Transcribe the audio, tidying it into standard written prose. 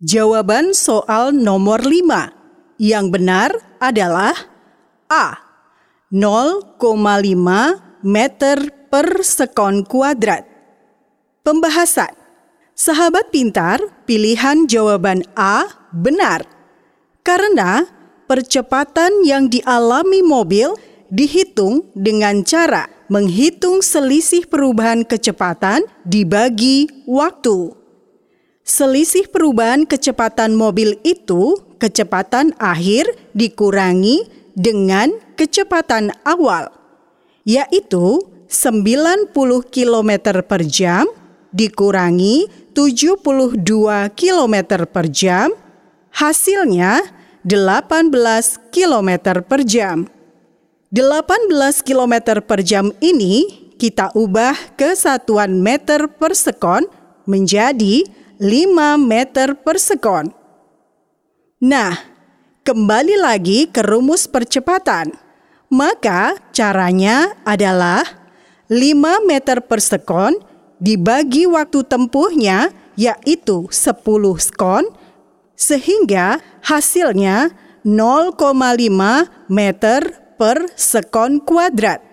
Jawaban soal nomor 5 yang benar adalah A. 0,5 meter per sekon kuadrat. Pembahasan. Sahabat pintar, pilihan jawaban A benar. Karena percepatan yang dialami mobil dihitung dengan cara menghitung selisih perubahan kecepatan dibagi waktu. Selisih perubahan kecepatan mobil itu kecepatan akhir dikurangi dengan kecepatan awal, yaitu 90 km per jam dikurangi 72 km per jam, hasilnya 18 km per jam. 18 km per jam ini kita ubah ke satuan meter per sekon menjadi 5 meter per sekon. Nah, kembali lagi ke rumus percepatan. Maka caranya adalah 5 meter per sekon dibagi waktu tempuhnya yaitu 10 sekon, sehingga hasilnya 0,5 meter per sekon kuadrat.